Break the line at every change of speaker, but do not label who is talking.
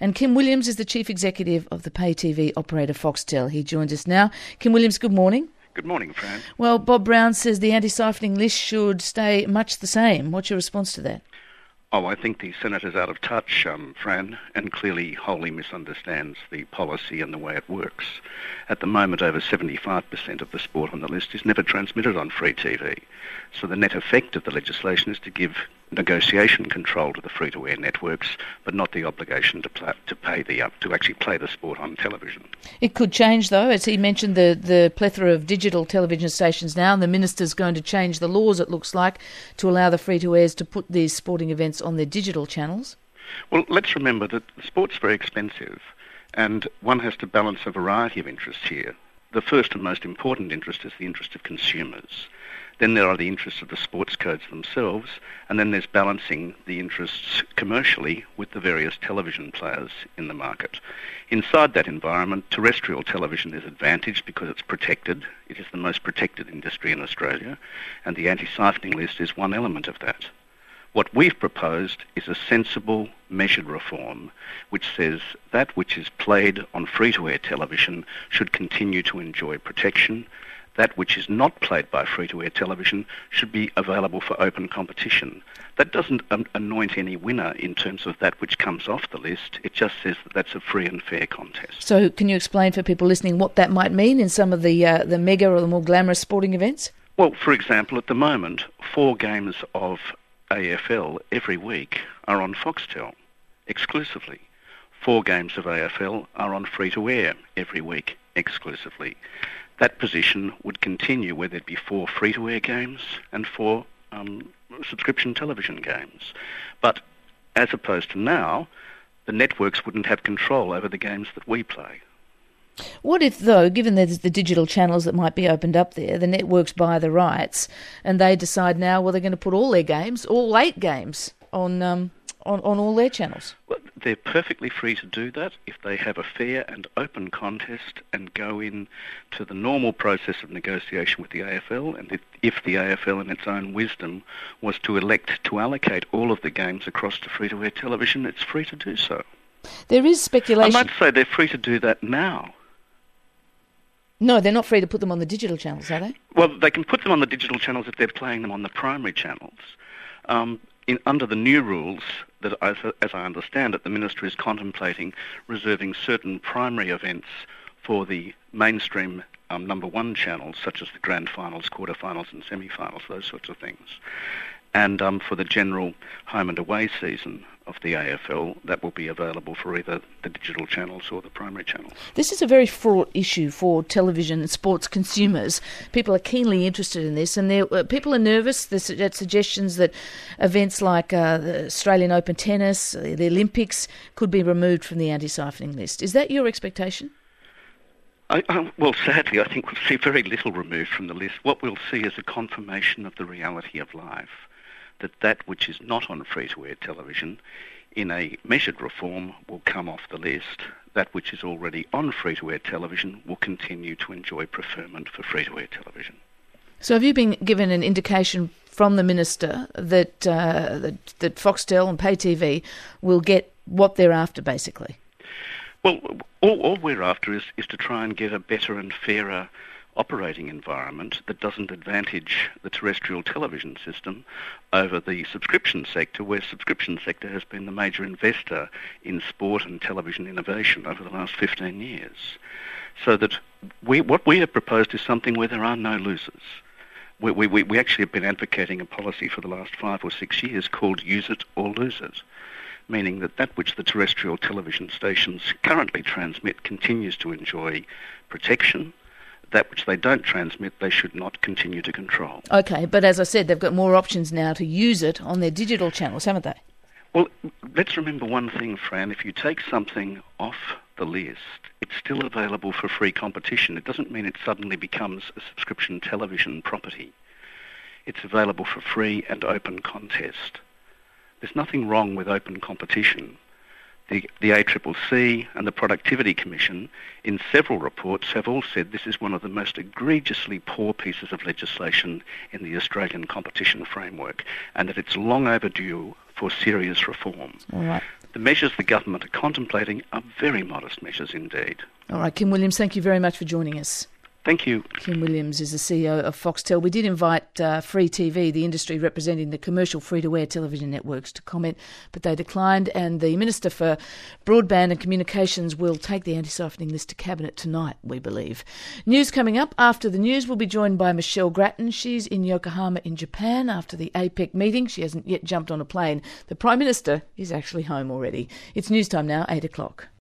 And Kim Williams is the Chief Executive of the pay TV operator Foxtel. He joins us now. Kim Williams, good morning.
Good morning, Fran.
Well, Bob Brown says the anti-siphoning list should stay much the same. What's your response to that?
Oh, I think the Senator's out of touch, Fran, and clearly wholly misunderstands the policy and the way it works. At the moment, over 75% of the sport on the list is never transmitted on free TV. So the net effect of the legislation is to give negotiation control to the free-to-air networks, but not the obligation to actually play the sport on television.
It could change, though, as he mentioned the plethora of digital television stations now, and the minister's going to change the laws, it looks like, to allow the free-to-airs to put these sporting events on their digital channels.
Well, let's remember that sport's very expensive, and one has to balance a variety of interests here. The first and most important interest is the interest of consumers. Then there are the interests of the sports codes themselves, and then there's balancing the interests commercially with the various television players in the market. Inside that environment, terrestrial television is advantaged because it's protected. It is the most protected industry in Australia, and the anti-siphoning list is one element of that. What we've proposed is a sensible, measured reform which says that which is played on free-to-air television should continue to enjoy protection. That which is not played by free-to-air television should be available for open competition. That doesn't anoint any winner in terms of that which comes off the list. It just says that that's a free and fair contest.
So can you explain for people listening what that might mean in some of the mega or the more glamorous sporting events?
Well, for example, at the moment, 4 games of AFL every week are on Foxtel exclusively. 4 games of AFL are on free-to-air every week exclusively. That position would continue where there'd be 4 free-to-air games and 4 subscription television games. But as opposed to now, the networks wouldn't have control over the games that we play.
What if, though, given there's the digital channels that might be opened up there, the networks buy the rights and they decide now, well, they're going to put all their games, all 8 games, on all their channels? Well,
they're perfectly free to do that if they have a fair and open contest and go in to the normal process of negotiation with the AFL, and if the AFL in its own wisdom was to elect to allocate all of the games across to free-to-air television, it's free to do so.
There is speculation...
I might say they're free to do that now.
No, they're not free to put them on the digital channels, are they?
Well, they can put them on the digital channels if they're playing them on the primary channels. Under the new rules, that as I understand it, the Minister is contemplating reserving certain primary events for the mainstream number 1 channels, such as the grand finals, quarterfinals and semi-finals, those sorts of things. And for the general home and away season of the AFL, that will be available for either the digital channels or the primary channels.
This is a very fraught issue for television and sports consumers. People are keenly interested in this, and people are nervous. There's suggestions that events like the Australian Open tennis, the Olympics, could be removed from the anti-siphoning list. Is that your expectation?
Well, sadly, I think we'll see very little removed from the list. What we'll see is a confirmation of the reality of life, that which is not on free-to-air television, in a measured reform, will come off the list. That which is already on free-to-air television will continue to enjoy preferment for free-to-air television.
So have you been given an indication from the Minister that that Foxtel and pay TV will get what they're after, basically?
Well, all we're after is to try and get a better and fairer operating environment that doesn't advantage the terrestrial television system over the subscription sector, where subscription sector has been the major investor in sport and television innovation over the last 15 years. So that what we have proposed is something where there are no losers. We actually have been advocating a policy for the last 5 or 6 years called use it or lose it, meaning that which the terrestrial television stations currently transmit continues to enjoy protection. That which they don't transmit, they should not continue to control.
OK, but as I said, they've got more options now to use it on their digital channels, haven't they?
Well, let's remember one thing, Fran. If you take something off the list, it's still available for free competition. It doesn't mean it suddenly becomes a subscription television property. It's available for free and open contest. There's nothing wrong with open competition. The ACCC and the Productivity Commission, in several reports, have all said this is one of the most egregiously poor pieces of legislation in the Australian competition framework, and that it's long overdue for serious reform.
All right.
The measures the government are contemplating are very modest measures indeed.
All right, Kim Williams, thank you very much for joining us.
Thank you.
Kim Williams is the CEO of Foxtel. We did invite Free TV, the industry representing the commercial free-to-air television networks, to comment, but they declined, and the Minister for Broadband and Communications will take the anti-siphoning list to Cabinet tonight, we believe. News coming up. After the news, we'll be joined by Michelle Grattan. She's in Yokohama in Japan after the APEC meeting. She hasn't yet jumped on a plane. The Prime Minister is actually home already. It's news time now, 8 o'clock.